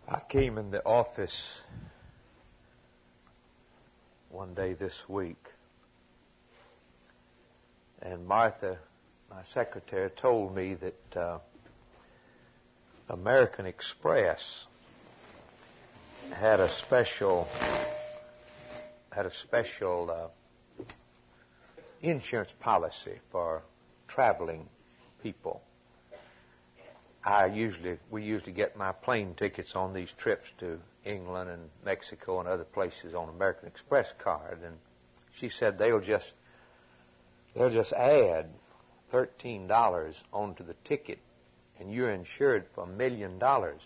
I came in the office one day this week, and Martha, my secretary, told me that American Express had a special insurance policy for traveling people. We usually get my plane tickets on these trips to England and Mexico and other places on American Express card, and she said they'll just add $13 onto the ticket, and you're insured for $1 million.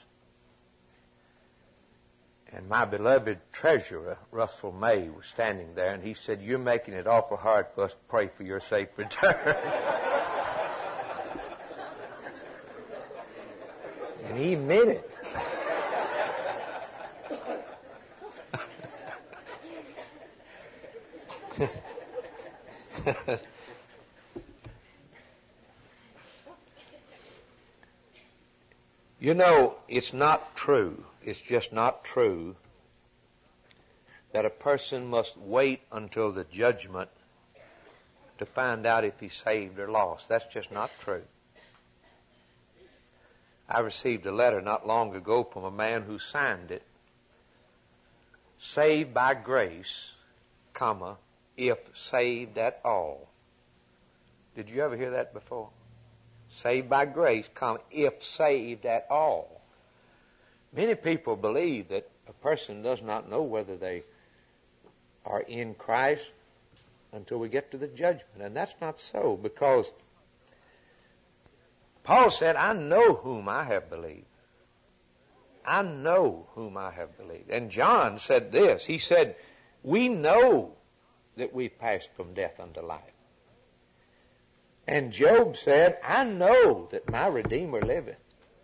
And my beloved treasurer, Russell May, was standing there, and he said, "You're making it awful hard for us to pray for your safe return." And he meant it. You know, it's not true. It's just not true that a person must wait until the judgment to find out if he's saved or lost. That's just not true. I received a letter not long ago from a man who signed it. Saved by grace, comma, if saved at all. Did you ever hear that before? Saved by grace, comma, if saved at all. Many people believe that a person does not know whether they are in Christ until we get to the judgment. And that's not so, because Paul said, "I know whom I have believed." I know whom I have believed. And John said this. He said, "We know that we've passed from death unto life." And Job said, "I know that my Redeemer liveth."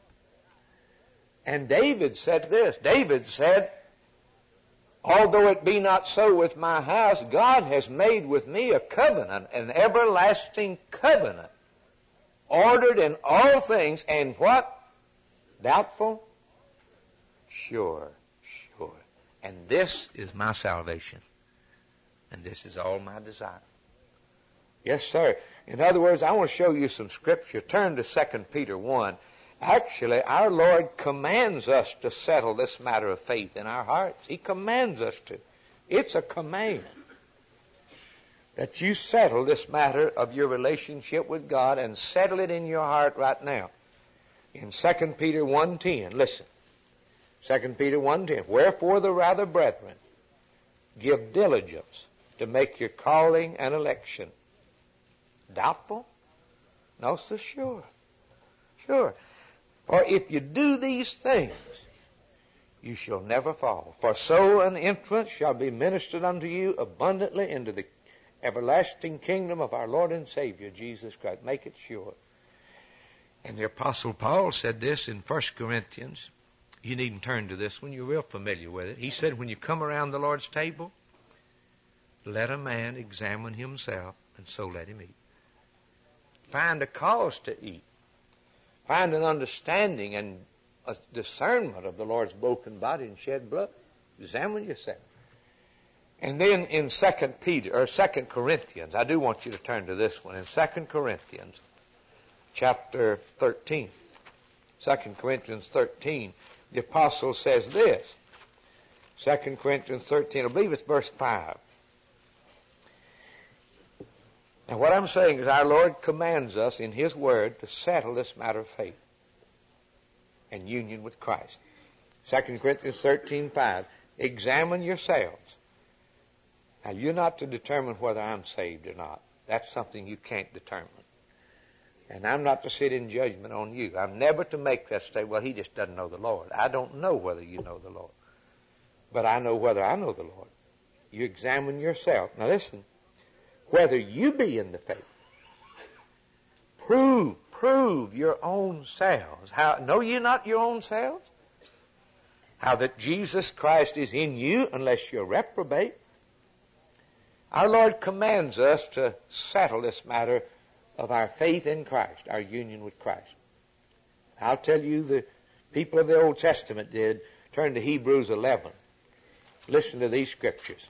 And David said this. David said, "Although it be not so with my house, God has made with me a covenant, an everlasting covenant, ordered in all things," and what? Doubtful? Sure. "And this is my salvation, and this is all my desire." Yes, sir. In other words, I want to show you some scripture. Turn to 2 Peter 1. Actually, our Lord commands us to settle this matter of faith in our hearts. He commands us to. It's a command that you settle this matter of your relationship with God, and settle it in your heart right now. In 2 Peter 1:10, listen. 2 Peter 1:10, "Wherefore the rather, brethren, give diligence to make your calling and election." Doubtful? No, so sure. "For if you do these things, you shall never fall. For so an entrance shall be ministered unto you abundantly into the everlasting kingdom of our Lord and Savior, Jesus Christ." Make it sure. And the Apostle Paul said this in 1 Corinthians. You needn't turn to this one. You're real familiar with it. He said, when you come around the Lord's table, let a man examine himself, and so let him eat. Find a cause to eat. Find an understanding and a discernment of the Lord's broken body and shed blood. Examine yourself. And then in 2 Corinthians, I do want you to turn to this one. In 2 Corinthians chapter 13, 2 Corinthians 13, the apostle says this. 2 Corinthians 13, I believe it's verse 5. Now what I'm saying is our Lord commands us in His Word to settle this matter of faith and union with Christ. 2 Corinthians 13:5, examine yourselves. Now you're not to determine whether I'm saved or not. That's something you can't determine. And I'm not to sit in judgment on you. I'm never to make that statement, well, he just doesn't know the Lord. I don't know whether you know the Lord. But I know whether I know the Lord. You examine yourself. Now listen. Whether you be in the faith. Prove your own selves. How, know ye not your own selves? How that Jesus Christ is in you unless you're reprobate. Our Lord commands us to settle this matter of our faith in Christ, our union with Christ. I'll tell you the people of the Old Testament did. Turn to Hebrews 11. Listen to these scriptures.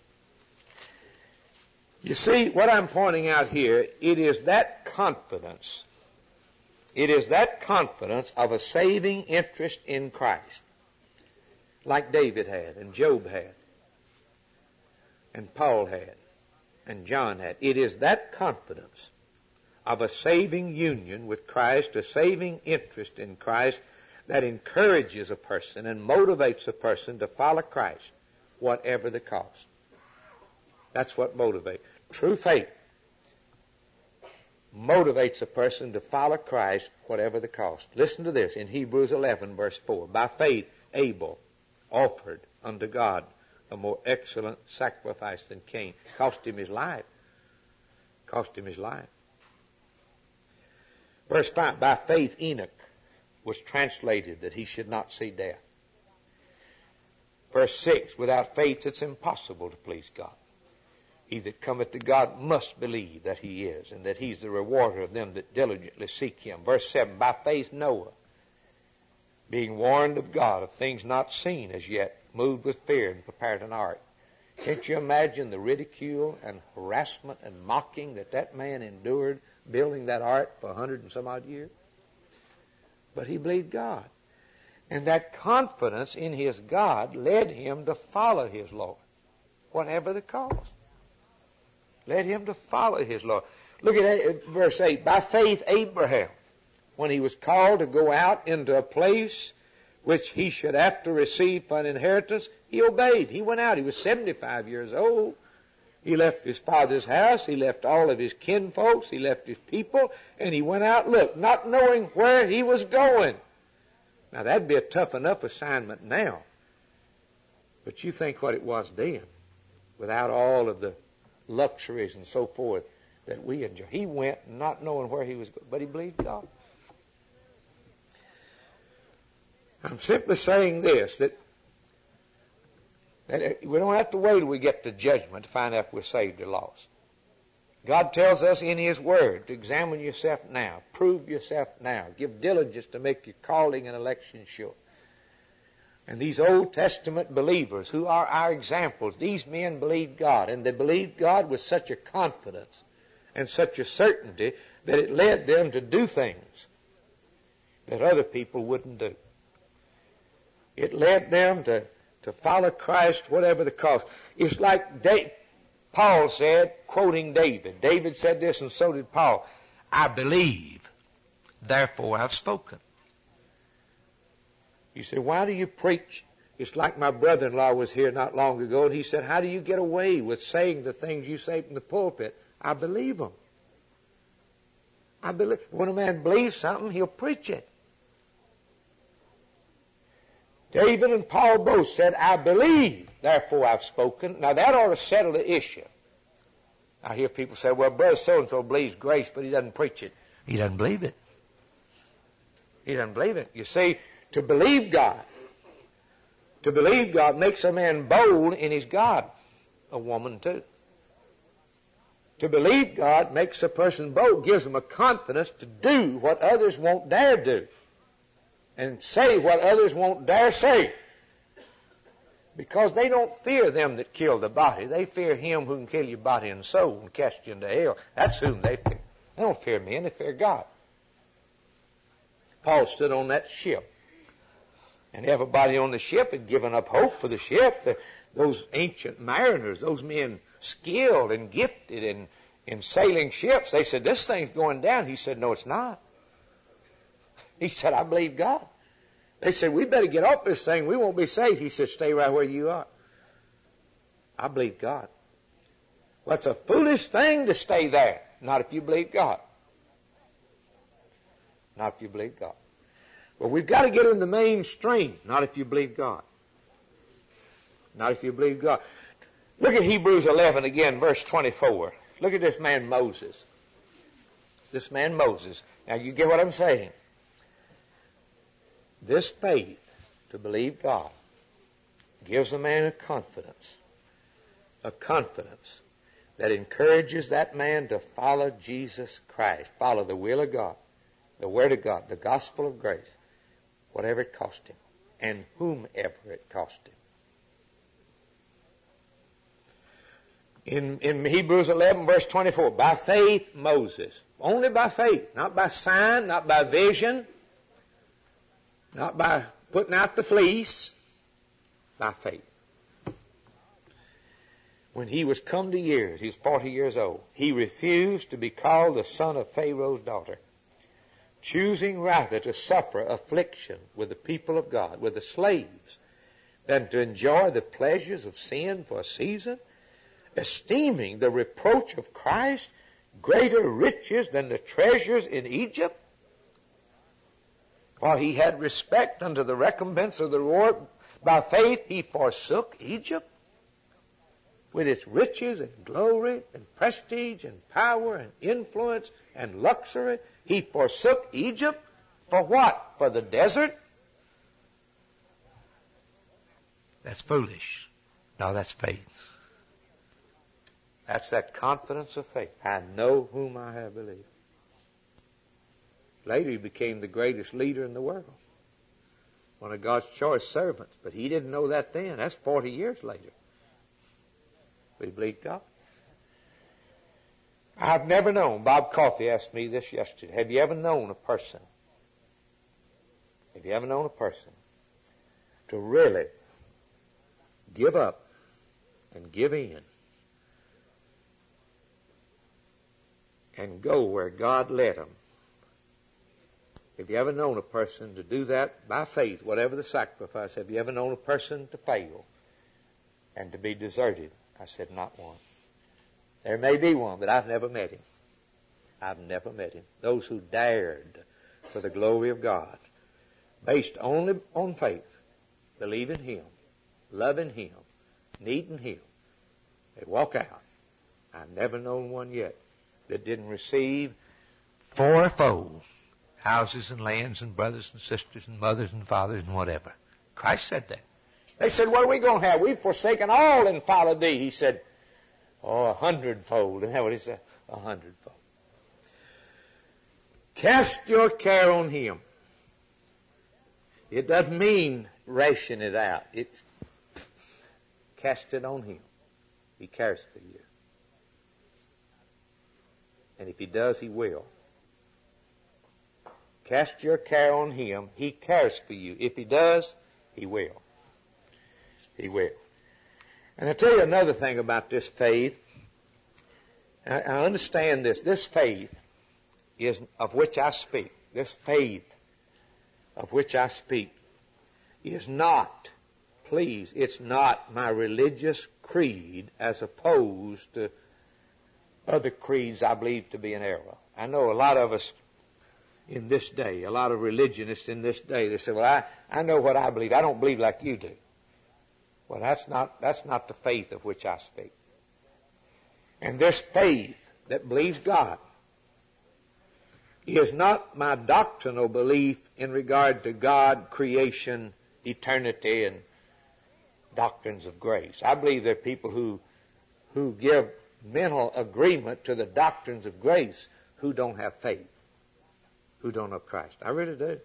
You see, what I'm pointing out here, it is that confidence. It is that confidence of a saving interest in Christ, like David had, and Job had, and Paul had, and John had. It is that confidence of a saving union with Christ, a saving interest in Christ, that encourages a person and motivates a person to follow Christ, whatever the cost. That's what motivates. True faith motivates a person to follow Christ, whatever the cost. Listen to this in Hebrews 11, verse 4. By faith, Abel offered unto God a more excellent sacrifice than Cain. Cost him his life. Cost him his life. Verse 5, by faith Enoch was translated that he should not see death. Verse 6, without faith it's impossible to please God. He that cometh to God must believe that he is, and that he's the rewarder of them that diligently seek him. Verse 7, by faith Noah, being warned of God of things not seen as yet, moved with fear and prepared an ark. Can't you imagine the ridicule and harassment and mocking that man endured building that ark for 100 and some odd years? But he believed God. And that confidence in his God led him to follow his Lord, whatever the cost. Led him to follow his Lord. Look at verse 8. By faith Abraham, when he was called to go out into a place which he should after receive for an inheritance, he obeyed. He went out. He was 75 years old. He left his father's house. He left all of his kinfolks. He left his people. And he went out, look, not knowing where he was going. Now, that'd be a tough enough assignment now. But you think what it was then, without all of the luxuries and so forth that we enjoy. He went not knowing where he was going, but he believed God. I'm simply saying this, that we don't have to wait till we get to judgment to find out if we're saved or lost. God tells us in His Word to examine yourself now, prove yourself now, give diligence to make your calling and election sure. And these Old Testament believers who are our examples, these men believed God, and they believed God with such a confidence and such a certainty that it led them to do things that other people wouldn't do. It led them to follow Christ whatever the cost. It's like Paul said, quoting David. David said this, and so did Paul. I believe, therefore I've spoken. You say, why do you preach? It's like my brother-in-law was here not long ago, and he said, how do you get away with saying the things you say from the pulpit? I believe them. I believe. When a man believes something, he'll preach it. David and Paul both said, I believe, therefore I've spoken. Now that ought to settle the issue. I hear people say, well, brother so-and-so believes grace, but he doesn't preach it. He doesn't believe it. He doesn't believe it. You see, to believe God makes a man bold in his God. A woman too. To believe God makes a person bold, gives them a confidence to do what others won't dare do, and say what others won't dare say. Because they don't fear them that kill the body. They fear Him who can kill your body and soul and cast you into hell. That's whom they fear. They don't fear men, they fear God. Paul stood on that ship. And everybody on the ship had given up hope for the ship. Those ancient mariners, those men skilled and gifted in sailing ships, they said, this thing's going down. He said, no, it's not. He said, I believe God. They said, we better get off this thing. We won't be safe. He said, stay right where you are. I believe God. Well, it's a foolish thing to stay there. Not if you believe God. Not if you believe God. Well, we've got to get in the mainstream. Not if you believe God. Not if you believe God. Look at Hebrews 11 again, verse 24. Look at this man Moses. This man Moses. Now, you get what I'm saying. This faith to believe God gives a man a confidence that encourages that man to follow Jesus Christ, follow the will of God, the Word of God, the gospel of grace, whatever it cost him. and whomever it cost him. In Hebrews 11, verse 24, by faith Moses, only by faith, not by sign, not by vision, not by putting out the fleece, by faith. When he was come to years, he was 40 years old, he refused to be called the son of Pharaoh's daughter, choosing rather to suffer affliction with the people of God, with the slaves, than to enjoy the pleasures of sin for a season, esteeming the reproach of Christ greater riches than the treasures in Egypt. For he had respect unto the recompense of the reward. By faith he forsook Egypt, with its riches and glory and prestige and power and influence and luxury. He forsook Egypt for what? For the desert? That's foolish. No, that's faith. That's that confidence of faith. I know whom I have believed. Later he became the greatest leader in the world. One of God's choice servants. But he didn't know that then. That's 40 years later. But he believed God. I've never known, Bob Coffey asked me this yesterday, have you ever known a person to really give up and give in and go where God led them? Have you ever known a person to do that by faith, whatever the sacrifice? Have you ever known a person to fail and to be deserted? I said, not one. There may be one, but I've never met him. I've never met him. Those who dared for the glory of God, based only on faith, believing Him, loving Him, needing Him, they walk out. I've never known one yet that didn't receive fourfold houses and lands and brothers and sisters and mothers and fathers and whatever. Christ said that. They said, what are we going to have? We've forsaken all and followed thee. He said, 100-fold. Isn't that what he said? 100-fold. Cast your care on Him. It doesn't mean ration it out. Cast it on Him. He cares for you. And if He does, He will. Cast your care on Him. He cares for you. If He does, He will. He will. And I'll tell you another thing about this faith. I understand this. This faith is of which I speak. This faith of which I speak is not, please, it's not my religious creed as opposed to other creeds I believe to be an error. I know a lot of us in this day, a lot of religionists in this day, they say, well, I know what I believe. I don't believe like you do. Well, that's not the faith of which I speak. And this faith that believes God is not my doctrinal belief in regard to God, creation, eternity, and doctrines of grace. I believe there are people who give mental agreement to the doctrines of grace who don't have faith, who don't know Christ. I really do.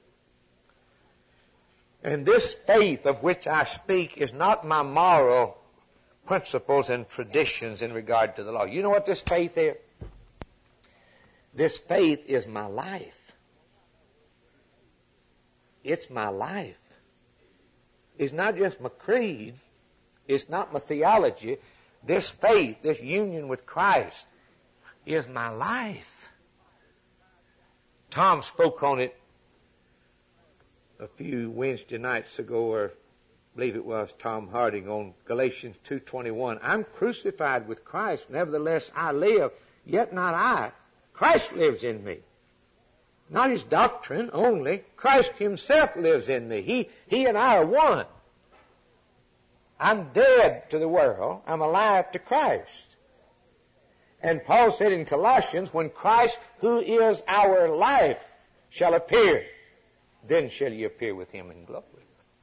And this faith of which I speak is not my moral principles and traditions in regard to the law. You know what this faith is? This faith is my life. It's my life. It's not just my creed. It's not my theology. This faith, this union with Christ, is my life. Tom spoke on it a few Wednesday nights ago, or I believe it was Tom Harding, on Galatians 2:21. I'm crucified with Christ, nevertheless I live, yet not I. Christ lives in me. Not His doctrine only. Christ Himself lives in me. He and I are one. I'm dead to the world. I'm alive to Christ. And Paul said in Colossians, when Christ, who is our life, shall appear, then shall ye appear with Him in glory.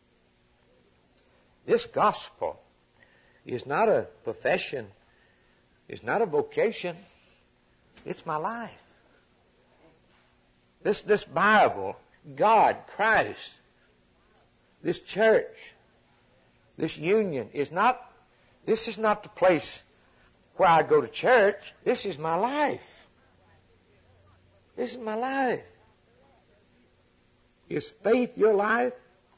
This gospel is not a profession. It's not a vocation. It's my life. This Bible, God, Christ, this church, this union is not the place where I go to church. This is my life. This is my life. Is faith your life?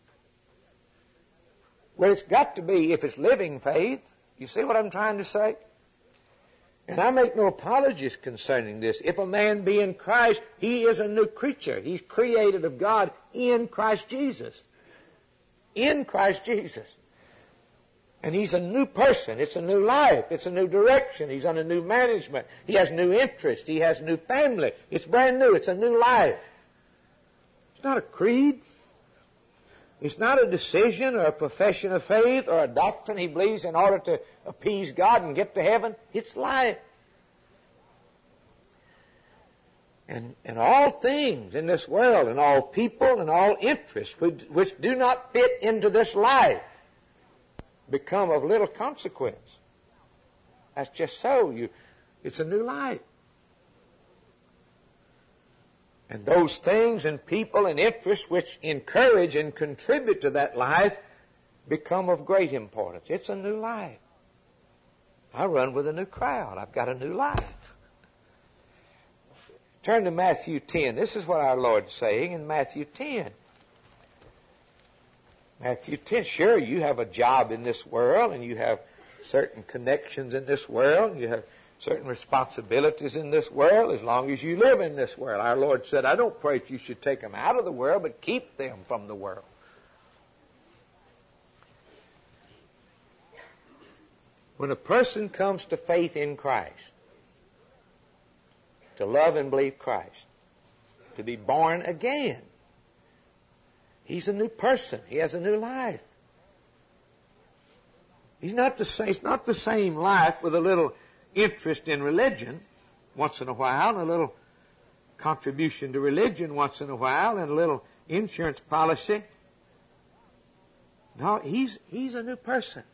Well, it's got to be if it's living faith. You see what I'm trying to say? And I make no apologies concerning this. If a man be in Christ, he is a new creature. He's created of God in Christ Jesus. In Christ Jesus. And he's a new person. It's a new life. It's a new direction. He's on a new management. He has new interest. He has new family. It's brand new. It's a new life. It's not a creed. It's not a decision or a profession of faith or a doctrine he believes in order to appease God and get to heaven. It's life. And all things in this world and all people and all interests which do not fit into this life become of little consequence. That's just so. It's a new life. And those things and people and interests which encourage and contribute to that life become of great importance. It's a new life. I run with a new crowd. I've got a new life. Turn to Matthew 10. This is what our Lord's saying in Matthew 10. Matthew 10, sure, you have a job in this world, and you have certain connections in this world, and you have certain responsibilities in this world as long as you live in this world. Our Lord said, I don't pray that you should take them out of the world, but keep them from the world. When a person comes to faith in Christ, to love and believe Christ, to be born again, he's a new person. He has a new life. It's not the same life with a little interest in religion once in a while, and a little contribution to religion once in a while, and a little insurance policy. No, he's a new person.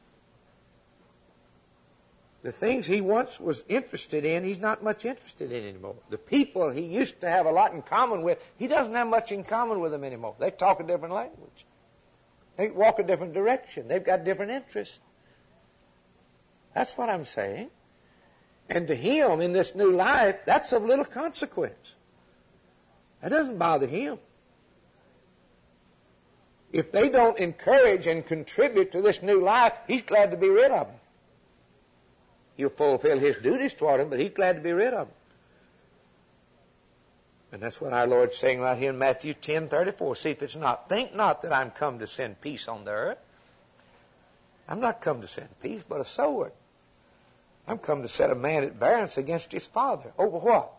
The things he once was interested in, he's not much interested in anymore. The people he used to have a lot in common with, he doesn't have much in common with them anymore. They talk a different language. They walk a different direction. They've got different interests. That's what I'm saying. And to him, in this new life, that's of little consequence. That doesn't bother him. If they don't encourage and contribute to this new life, he's glad to be rid of them. He'll fulfill his duties toward them, but he's glad to be rid of them. And that's what our Lord's saying right here in Matthew 10:34. See if it's not. Think not that I'm come to send peace on the earth. I'm not come to send peace, but a sword. I'm come to set a man at variance against his father. Over what?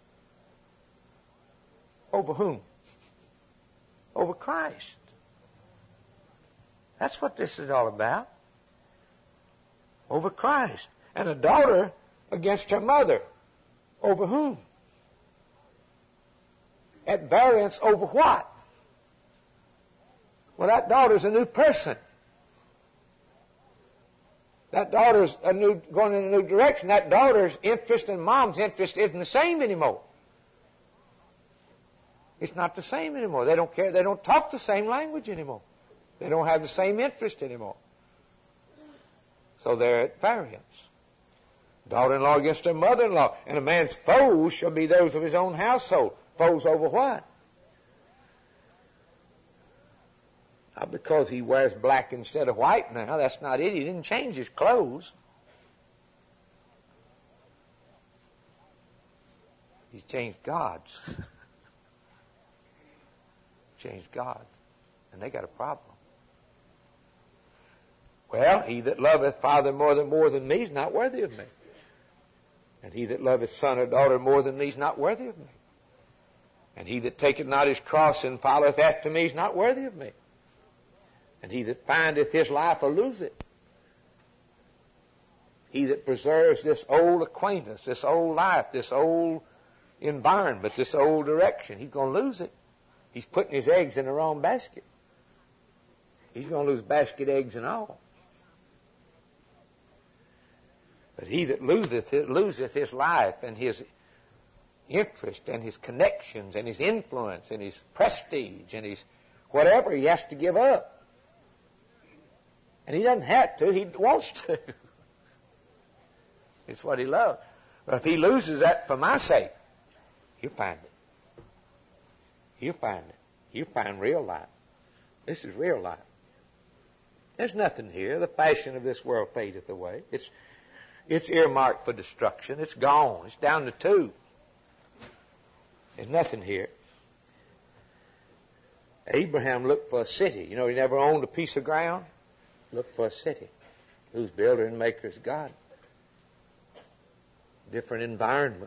Over whom? Over Christ. That's what this is all about. Over Christ. And a daughter against her mother. Over whom? At variance over what? Well, that daughter's a new person. That daughter's going in a new direction. That daughter's interest and mom's interest isn't the same anymore. It's not the same anymore. They don't care. They don't talk the same language anymore. They don't have the same interest anymore. So they're at variance. Daughter-in-law against her mother-in-law. And a man's foes shall be those of his own household. Foes over what? Not because he wears black instead of white now. That's not it. He didn't change his clothes. He's changed God's. Changed God's. And they got a problem. Well, he that loveth father more than me is not worthy of me. And he that loveth son or daughter more than me is not worthy of me. And he that taketh not his cross and followeth after me is not worthy of me. And he that findeth his life will lose it. He that preserves this old acquaintance, this old life, this old environment, this old direction, he's going to lose it. He's putting his eggs in the wrong basket. He's going to lose basket eggs and all. But he that loseth his life and his interest and his connections and his influence and his prestige and his whatever he has to give up. And he doesn't have to. He wants to. It's what he loves. But if he loses that for my sake, he'll find it. He'll find it. He'll find real life. This is real life. There's nothing here. The fashion of this world fadeth away. It's earmarked for destruction. It's gone. It's down the tube. There's nothing here. Abraham looked for a city. You know, he never owned a piece of ground. Looked for a city whose builder and maker is God. Different environment.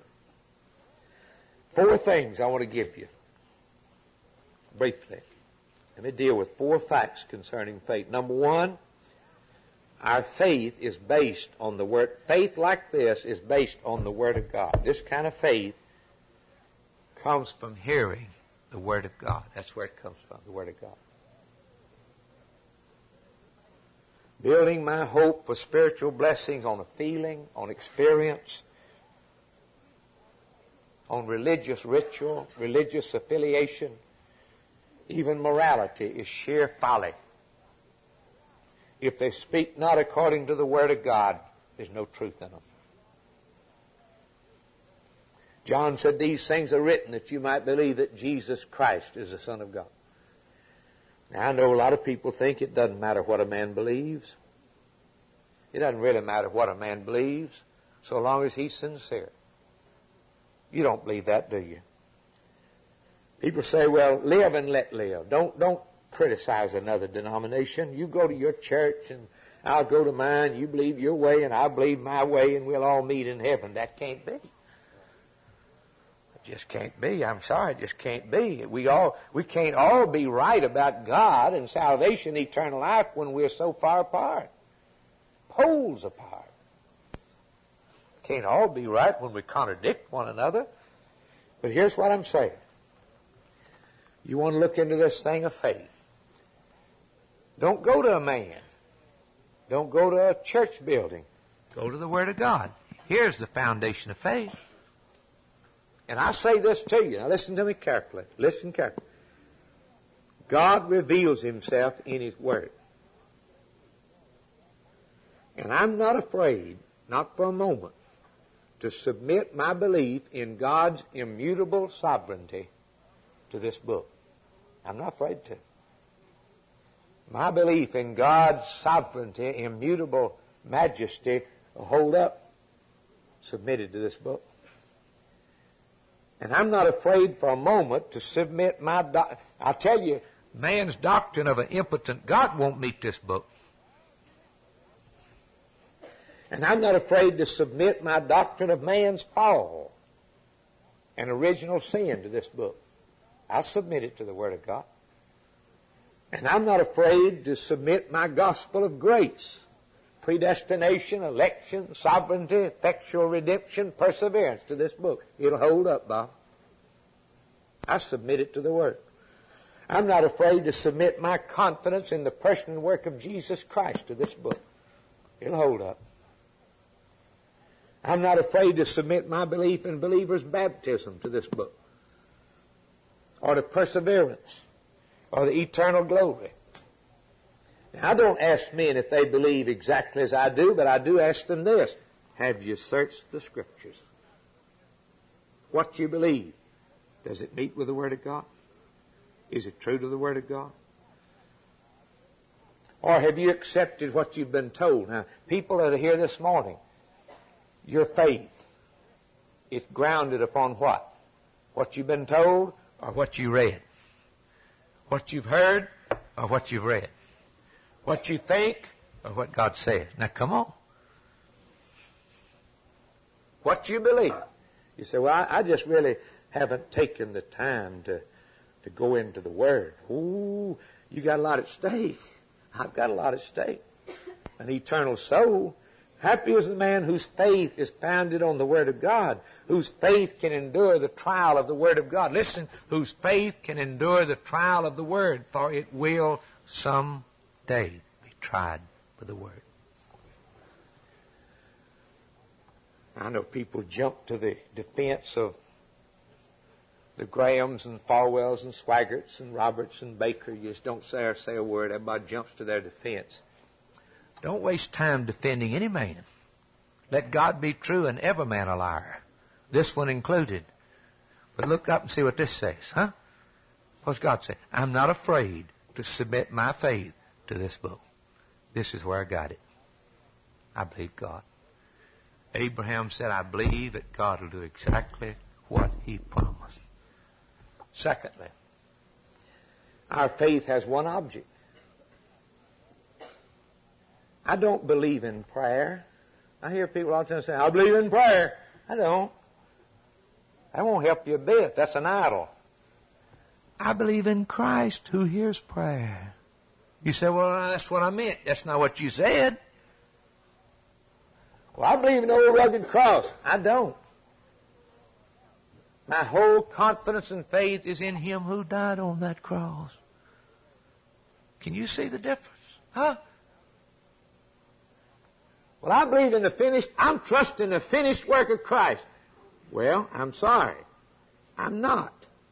4 things I want to give you briefly. Let me deal with 4 facts concerning faith. Number 1, our faith is based on the Word. Faith like this is based on the Word of God. This kind of faith comes from hearing the Word of God. That's where it comes from, the Word of God. Building my hope for spiritual blessings on a feeling, on experience, on religious ritual, religious affiliation, even morality is sheer folly. If they speak not according to the Word of God, there's no truth in them. John said, these things are written that you might believe that Jesus Christ is the Son of God. Now, I know a lot of people think it doesn't matter what a man believes. It doesn't really matter what a man believes, so long as he's sincere. You don't believe that, do you? People say, well, live and let live. Don't criticize another denomination. You go to your church and I'll go to mine. You believe your way and I believe my way and we'll all meet in heaven. That can't be. It just can't be. I'm sorry, it just can't be. We can't all be right about God and salvation, eternal life when we're so far apart. Poles apart. Can't all be right when we contradict one another. But here's what I'm saying. You want to look into this thing of faith. Don't go to a man. Don't go to a church building. Go to the Word of God. Here's the foundation of faith. And I say this to you. Now listen to me carefully. Listen carefully. God reveals Himself in His Word. And I'm not afraid, not for a moment, to submit my belief in God's immutable sovereignty to this book. I'm not afraid to. My belief in God's sovereignty, immutable majesty, will hold up, submitted to this book. And I'm not afraid for a moment to submit my I tell you, man's doctrine of an impotent God won't meet this book. And I'm not afraid to submit my doctrine of man's fall and original sin to this book. I'll submit it to the Word of God. And I'm not afraid to submit my gospel of grace, predestination, election, sovereignty, effectual redemption, perseverance to this book. It'll hold up, Bob. I submit it to the Word. I'm not afraid to submit my confidence in the person and work of Jesus Christ to this book. It'll hold up. I'm not afraid to submit my belief in believers' baptism to this book, or to perseverance, or the eternal glory. Now, I don't ask men if they believe exactly as I do, but I do ask them this. Have you searched the Scriptures? What you believe, does it meet with the Word of God? Is it true to the Word of God? Or have you accepted what you've been told? Now, people that are here this morning, your faith is grounded upon what? What you've been told or what you read? What you've heard or what you've read? What you think or what God said? Now come on. What you believe. You say, well, I just really haven't taken the time to go into the Word. Ooh, you got a lot at stake. I've got a lot at stake. An eternal soul. Happy is the man whose faith is founded on the Word of God, whose faith can endure the trial of the Word of God. Listen, whose faith can endure the trial of the Word, for it will someday be tried with the Word. I know people jump to the defense of the Grahams and Falwells and Swaggarts and Roberts and Baker. You just don't say a word. Everybody jumps to their defense. Don't waste time defending any man. Let God be true and every man a liar. This one included. But look up and see what this says, huh? What's God say? I'm not afraid to submit my faith to this book. This is where I got it. I believe God. Abraham said, I believe that God will do exactly what he promised. Secondly, our faith has one object. I don't believe in prayer. I hear people all the time say, I believe in prayer. I don't. That won't help you a bit. That's an idol. I believe in Christ who hears prayer. You say, well, that's what I meant. That's not what you said. Well, I believe in the old rugged cross. I don't. My whole confidence and faith is in Him who died on that cross. Can you see the difference? Huh? Well, I believe in I'm trusting the finished work of Christ. Well, I'm sorry. I'm not.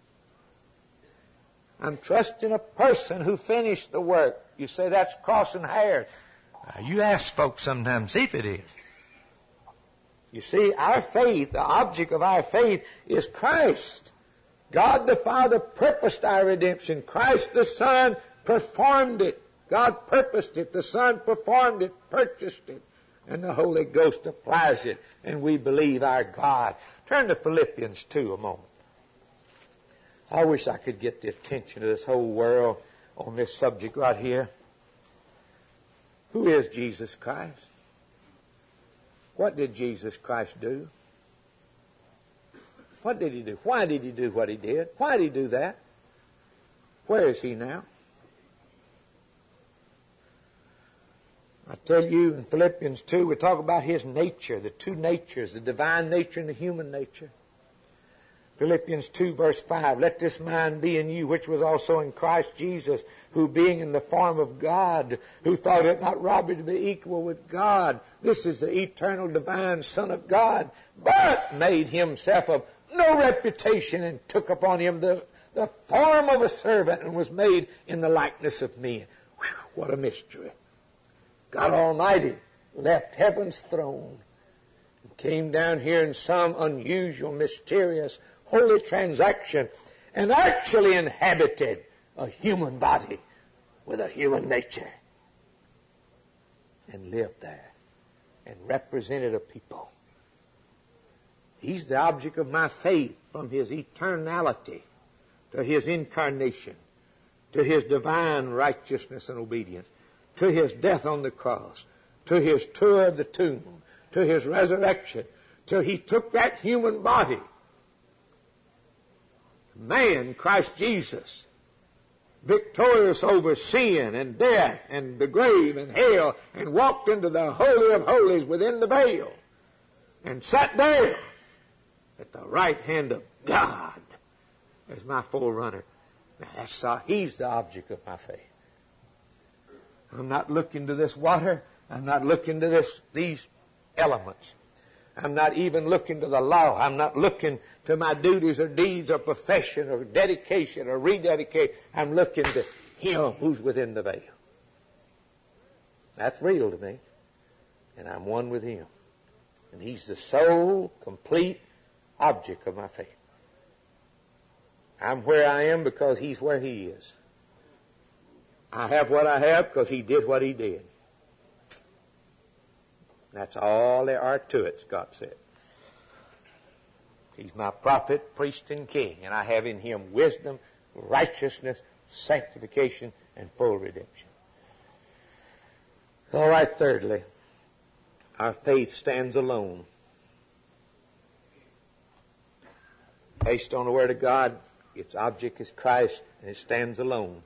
I'm trusting a person who finished the work. You say that's crossing hairs. You ask folks sometimes, see if it is. You see, our faith, the object of our faith is Christ. God the Father purposed our redemption. Christ the Son performed it. God purposed it. The Son performed it, purchased it. And the Holy Ghost applies it. And we believe our God. Turn to Philippians 2 a moment. I wish I could get the attention of this whole world on this subject right here. Who is Jesus Christ? What did Jesus Christ do? What did He do? Why did He do what He did? Why did He do that? Where is He now? I tell you, in Philippians 2, we talk about His nature, the two natures, the divine nature and the human nature. Philippians 2 verse 5, let this mind be in you, which was also in Christ Jesus, who being in the form of God, who thought it not robbery to be equal with God. This is the eternal divine Son of God, but made Himself of no reputation and took upon Him the form of a servant and was made in the likeness of men. Whew, what a mystery. God Almighty left heaven's throne and came down here in some unusual, mysterious, holy transaction and actually inhabited a human body with a human nature and lived there and represented a people. He's the object of my faith from His eternality to His incarnation, to His divine righteousness and obedience, to His death on the cross, to His tour of the tomb, to His resurrection, till He took that human body, man, Christ Jesus, victorious over sin and death and the grave and hell, and walked into the Holy of Holies within the veil and sat down at the right hand of God as my forerunner. Now He's the object of my faith. I'm not looking to this water. I'm not looking to these elements. I'm not even looking to the law. I'm not looking to my duties or deeds or profession or dedication or rededicate. I'm looking to Him who's within the veil. That's real to me. And I'm one with Him. And He's the sole, complete object of my faith. I'm where I am because He's where He is. I have what I have because He did what He did. That's all there are to it, Scott said. He's my prophet, priest, and king, and I have in Him wisdom, righteousness, sanctification, and full redemption. All right, thirdly, our faith stands alone. Based on the Word of God, its object is Christ, and it stands alone.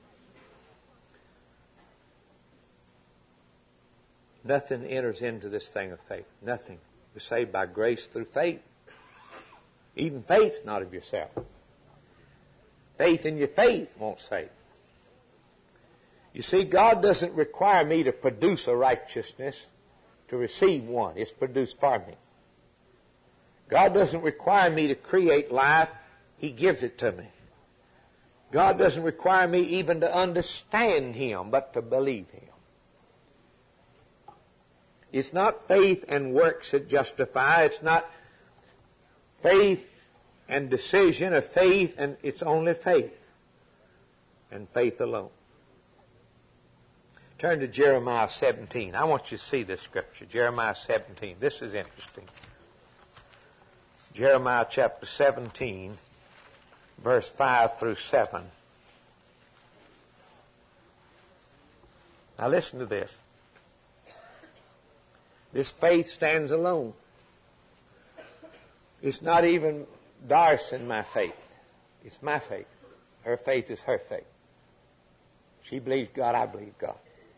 Nothing enters into this thing of faith. Nothing. We're saved by grace through faith. Even faith's not of yourself. Faith in your faith won't save. You see, God doesn't require me to produce a righteousness to receive one. It's produced for me. God doesn't require me to create life. He gives it to me. God doesn't require me even to understand Him, but to believe Him. It's not faith and works that justify. It's not faith and decision, or faith, and it's only faith. And faith alone. Turn to Jeremiah 17. I want you to see this scripture. Jeremiah 17. This is interesting. Jeremiah chapter 17, verse 5 through 7. Now listen to this. This faith stands alone. It's not even Doris in my faith. It's my faith. Her faith is her faith. She believes God, I believe God.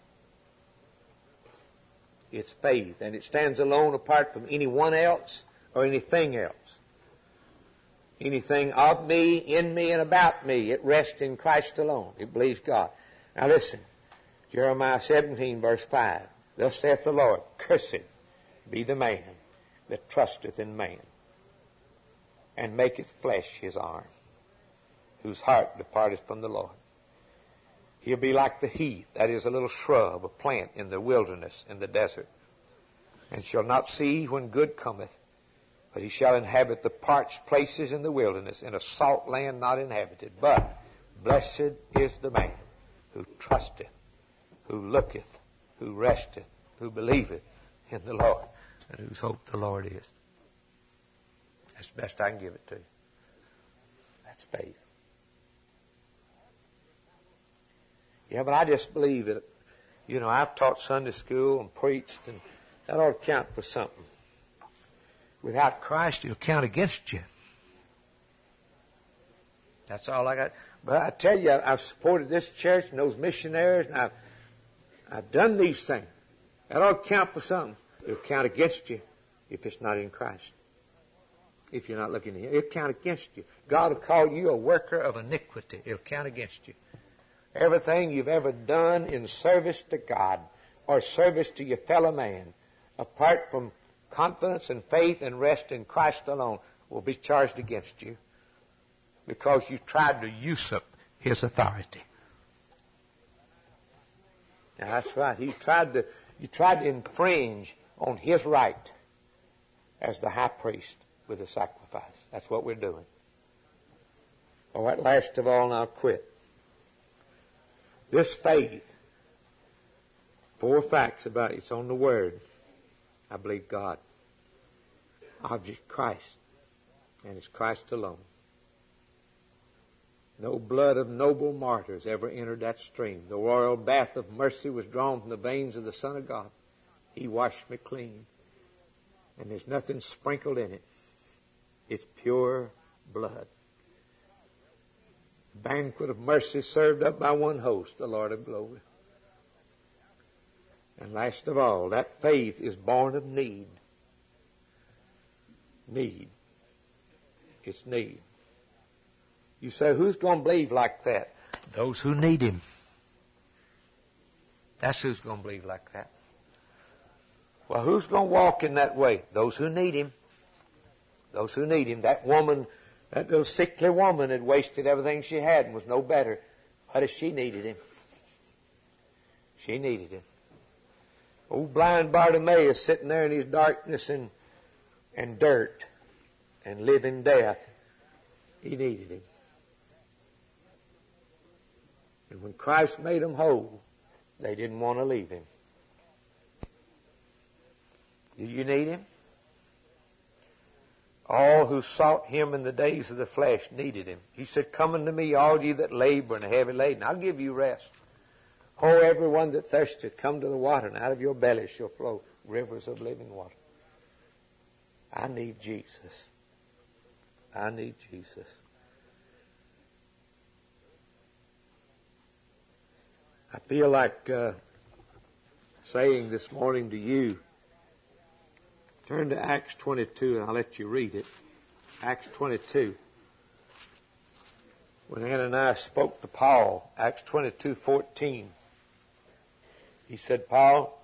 It's faith, and it stands alone apart from anyone else or anything else. Anything of me, in me, and about me. It rests in Christ alone. It believes God. Now listen. Jeremiah 17, verse 5. Thus saith the Lord, Cursed be the man that trusteth in man, and maketh flesh his arm, whose heart departeth from the Lord. He'll be like the heath, that is a little shrub, a plant in the wilderness, in the desert, and shall not see when good cometh, but he shall inhabit the parched places in the wilderness, in a salt land not inhabited. But blessed is the man who trusteth, who looketh, who resteth, who believeth in the Lord, and whose hope the Lord is. That's the best I can give it to you. That's faith. Yeah, but I just believe that, I've taught Sunday school and preached, and that ought to count for something. Without Christ, it'll count against you. That's all I got. But I tell you, I've supported this church and those missionaries, and I've done these things. That ought to count for something. It'll count against you if it's not in Christ. If you're not looking at Him, it'll count against you. God will call you a worker of iniquity. It'll count against you. Everything you've ever done in service to God or service to your fellow man, apart from confidence and faith and rest in Christ alone, will be charged against you because you tried to usurp His authority. Now, that's right. You tried to infringe on His right as the high priest with the sacrifice. That's what we're doing. All right, last of all, and I'll quit. This faith, 4 facts about it. It's on the Word. I believe God. Object, Christ. And it's Christ alone. No blood of noble martyrs ever entered that stream. The royal bath of mercy was drawn from the veins of the Son of God. He washed me clean. And there's nothing sprinkled in it. It's pure blood. Banquet of mercy served up by one host, the Lord of glory. And last of all, that faith is born of need. Need. It's need. You say, who's going to believe like that? Those who need Him. That's who's going to believe like that. Well, who's going to walk in that way? Those who need Him. Those who need Him. That woman, that little sickly woman had wasted everything she had and was no better. But she needed Him. She needed Him. Old blind Bartimaeus sitting there in his darkness and dirt and living death. He needed Him. And when Christ made them whole, they didn't want to leave Him. Do you need Him? All who sought Him in the days of the flesh needed Him. He said, Come unto me, all ye that labor and are heavy laden. I'll give you rest. Oh, everyone that thirsteth, come to the water, and out of your belly shall flow rivers of living water. I need Jesus. I need Jesus. I feel like saying this morning to you, turn to Acts 22 and I'll let you read it. Acts 22. When Ananias spoke to Paul, Acts 22:14, he said, Paul,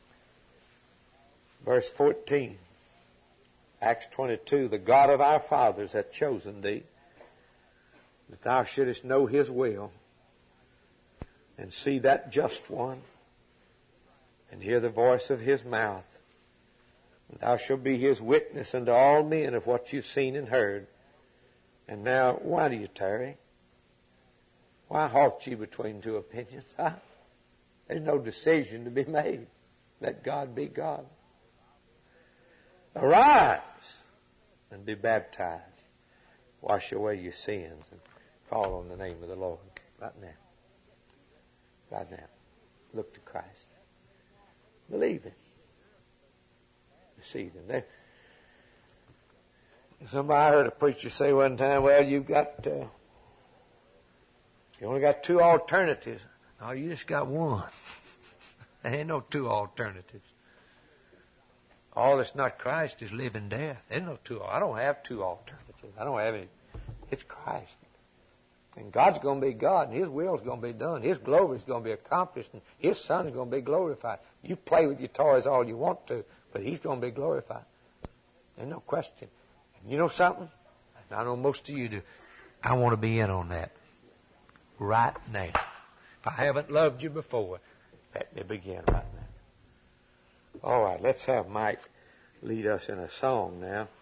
verse 14, Acts 22, the God of our fathers hath chosen thee, that thou shouldest know His will, and see that just one, and hear the voice of His mouth, Thou shalt be his witness unto all men of what you've seen and heard. And now, why do you tarry? Why halt ye between two opinions? Huh? There's no decision to be made. Let God be God. Arise and be baptized. Wash away your sins and call on the name of the Lord. Right now. Right now. Look to Christ. Believe Him. Receive Him. There. Somebody heard a preacher say one time, well, you only got two alternatives. No, you just got one. There ain't no two alternatives. All that's not Christ is living death. There's no two. I don't have two alternatives. I don't have any. It's Christ. And God's going to be God, and His will's going to be done. His glory's going to be accomplished, and His Son's going to be glorified. You play with your toys all you want to, but He's going to be glorified. There's no question. And you know something? I know most of you do. I want to be in on that right now. If I haven't loved you before, let me begin right now. All right, let's have Mike lead us in a song now.